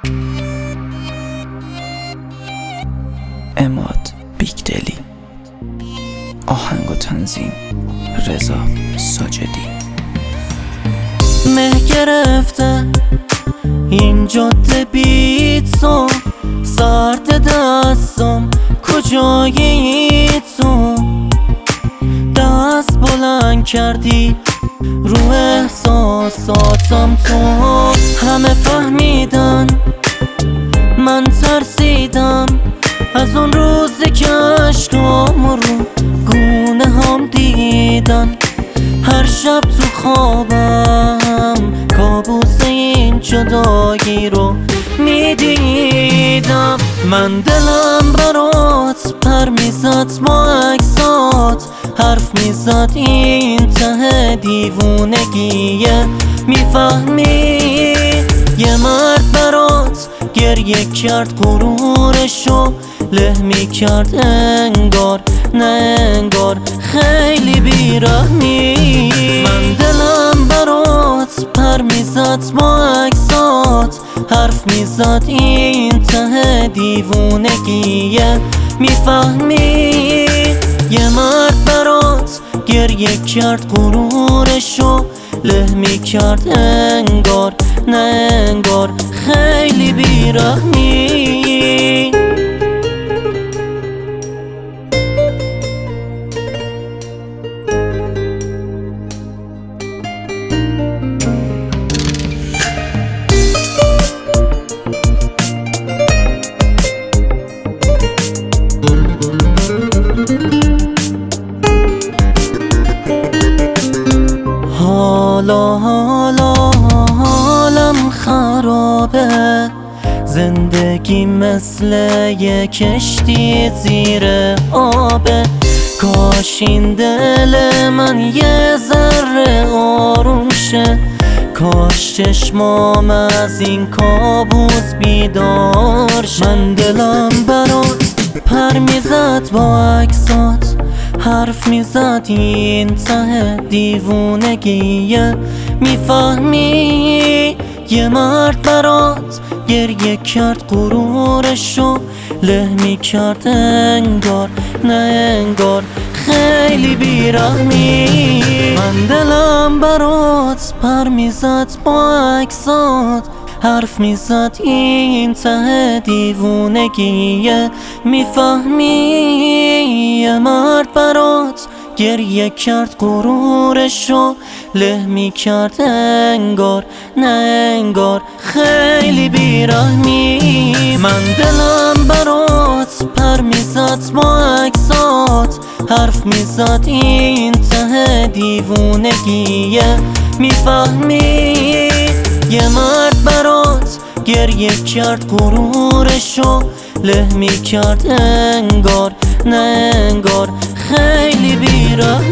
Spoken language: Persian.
اماد بیگدلی. آهنگ و تنظیم رضا ساجدی. مه گرفته این جاده بیتو، سرد دستم کجایی تو؟ دست بلند کردی رو احساساتم تو. همه فهمیدن من ترسیدم از اون روزی که عشقام رو گونه هم دیدن. هر شب تو خوابم کابوس این جدایی رو میدیدم. من دلم برات پر میزد با عکسات، حرف میزد این ته دیوونگیه. میفهمی یه مرد برات گریه کرد، غرورشو له میکرد انگار نه انگار، خیلی بیرحمی. من دلم برات پر میزد با عکسات، حرف میزد این ته دیوونگیه. میفهمی یه مرد برات گریه کرد، غرورشو له میکرد انگار نه انگار، خیلی بیرحمی. حالم خرابه، زندگی مثل یه کشتی زیر آبه. کاش این دل من یه ذره آروم شه، کاش چشمام از این کابوس بیدار شه. من دلم برات پر میزد با عکسات، حرف میزد این ته دیوونگیه. میفهمی یه مرد برات گریه کرد، غرورشو له میکرد انگار نه انگار، خیلی بیرحمی. من دلم برات پر میزد با عکسات، حرف میزد این ته دیوونگیه. میفهمی یه مرد برات گریه کرد، غرورشو له میکرد انگار نه انگار، خیلی بیرحمی. من دلم برات پر میزد با عکسات، حرف میزد این ته دیوونگیه. میفهمی یه مرد برات گریه کرد، غرورشو له میکرد انگار نه انگار، خیلی بیرحمی.